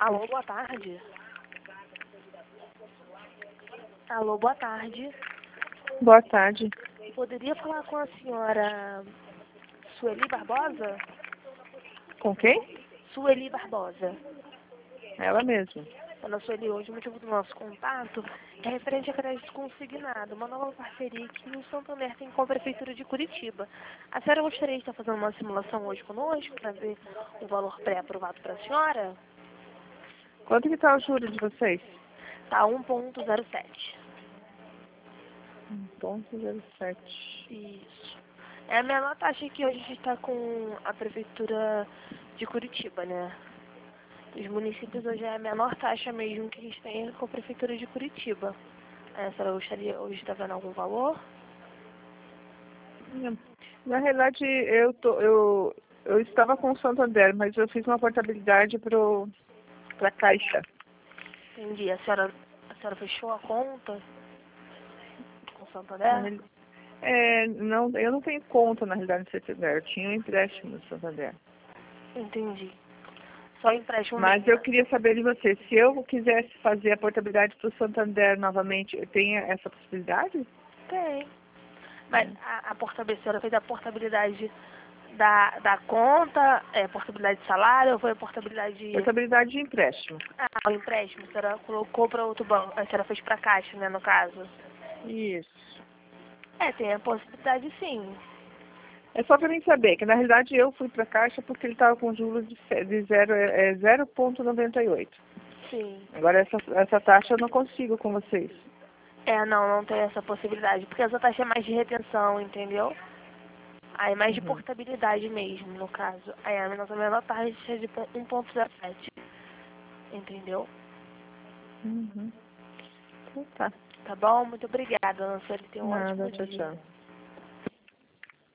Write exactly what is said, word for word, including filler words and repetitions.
Alô, boa tarde. Alô, boa tarde. Boa tarde. Poderia falar com a senhora Sueli Barbosa? Com quem? Sueli Barbosa. Ela mesma. Dona Sueli, hoje o motivo do nosso contato é referente a crédito consignado, uma nova parceria que o Santander tem com a Prefeitura de Curitiba. A senhora gostaria de estar fazendo uma simulação hoje conosco para ver o valor pré-aprovado para a senhora? Quanto que está o juro de vocês? Tá um ponto zero sete. um ponto zero sete. Isso. É a menor taxa que hoje a gente está com a Prefeitura de Curitiba, né? Os municípios hoje é a menor taxa mesmo que a gente tem com a Prefeitura de Curitiba. A senhora gostaria hoje de estar vendo algum valor? Na realidade, eu, tô, eu, eu estava com o Santander, mas eu fiz uma portabilidade para a Caixa. Entendi. A senhora, a senhora fechou a conta com o Na Santander? reali- É, não, eu não tenho conta, na realidade, no Santander. Eu tinha um empréstimo no Santander. Entendi. Só empréstimo Mas mesmo. eu queria saber de você, se eu quisesse fazer a portabilidade para o Santander novamente, tem essa possibilidade? Tem. Mas a, a portabilidade, a senhora fez a portabilidade da, da conta, é, portabilidade de salário ou foi a portabilidade de... Portabilidade de empréstimo. Ah, o empréstimo, a senhora colocou para outro banco, a senhora fez para a Caixa, né, no caso? Isso. É, tem a possibilidade sim. É só para mim saber que, na realidade, eu fui para a Caixa porque ele estava com juros de, ce- de zero, é, zero vírgula noventa e oito. Sim. Agora, essa, essa taxa eu não consigo com vocês. É, não, não tem essa possibilidade, porque essa taxa é mais de retenção, entendeu? Aí mais de Uhum. portabilidade mesmo, no caso. Aí a nossa menor taxa é de um ponto zero sete, entendeu? Uhum. Então, tá. Tá bom? Muito obrigada, Ana Sueli. Tenha um Nada, ótimo tchau, dia. tchau.